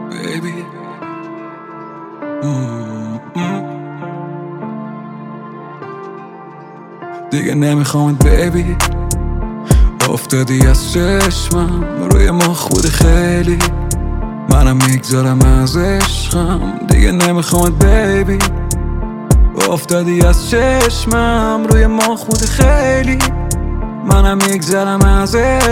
baby. دیگه نمیخوامت بیبی، افتادی از چشمم روی ما خود خیلی، منم میگذارم از عشقم. دیگه نمیخوامت بیبی، افتادی از چشمم روی ما خود خیلی، منم میگذارم از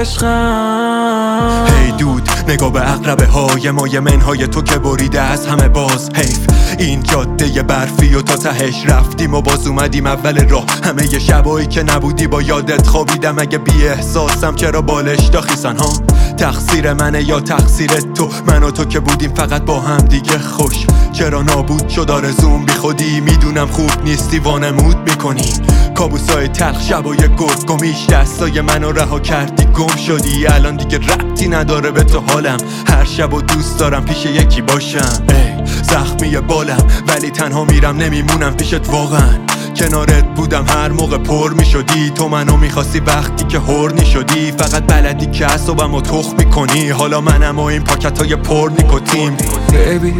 عشقم. هی دود نگاه به عقربه های مایه منهای تو که بریده از همه باز. حیف این جاده برفی و تا تهش رفتیم و باز اومدیم اول راه. همه ی شبایی که نبودی با یادت خوابیدم. اگه بی احساسم چرا بالش داخیسن ها؟ تقصیر منه یا تقصیر تو؟ من و تو که بودیم فقط با هم دیگه خوش، چرا نابود شد آرزوم بی خودی؟ میدونم خوب نیستی وانمود میکنی، کابوسای تلخ شبای گمیش دستای منو رها کردی گم شدی. الان دیگه ربطی نداره به تو حالم، هر شب و دوست دارم پیش یکی باشم. ای زخمی بالم ولی تنها میرم نمیمونم پیشت واقعا. کنارت بودم هر موقع پر میشدی، تو منو میخواستی وقتی که هورنی شدی. فقط بلدی که اعصابمو تخ میکنی، حالا منم و این پاکتای پر نیکوتین. بیبی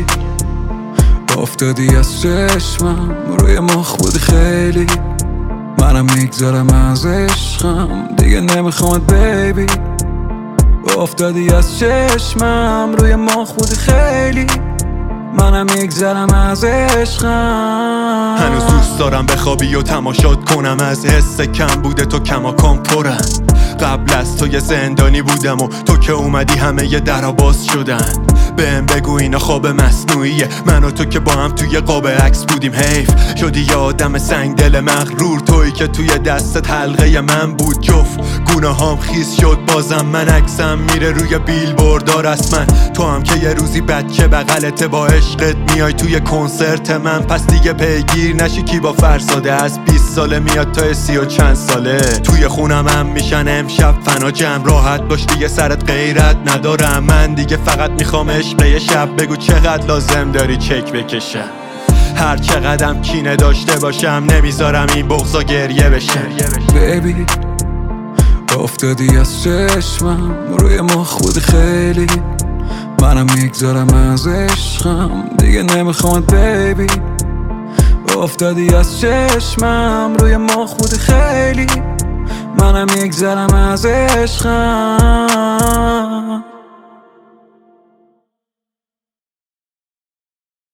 افتادی از چشمم روی ما خود خیلی، منم میگذارم از عشقم. دیگه نمیخوامت بیبی، افتادی از چشمم روی ما خود خیلی، منم میگذارم از عشقم. هنوز دوست دارم بخوابی و تماشات کنم، از حس کم بوده تو کماکان پرم. قبل از تو یه زندانی بودم و تو که اومدی همه ی درا باز شدن. بهم بگو اینا خواب مصنوعیه، من و تو که با هم توی قاب عکس بودیم. حیف شدی یه آدم سنگ دل مغرور، تویی که توی دستت حلقه من بود. جفت گناهام خیس شد بازم، من عکسم میره روی بیلبوردها رسما. تو هم که یه روزی بچه بغلته با عشقت میای توی کنسرت من. پس دیگه پیگیر نشی کی با فرزاده، از 20 ساله میاد تا 30 و چند ساله. توی خونم هم میشن امشب فنا جمع، راحت باش دیگه سرت غیرت ندارم. من دیگه فقط میخوام عشق یه شب، بگو چقدر لازم داری چک بکشم. هر چقدرم کینه داشته باشم نمیذارم این بغضا گریه بشه. بیبی افتادی از چشمم روی ما خود خیلی، منم میگذارم از عشقم. دیگه نمیخوامت بیبی، افتادی از چشمم روی ما خود خیلی، منم میگذارم از عشقم.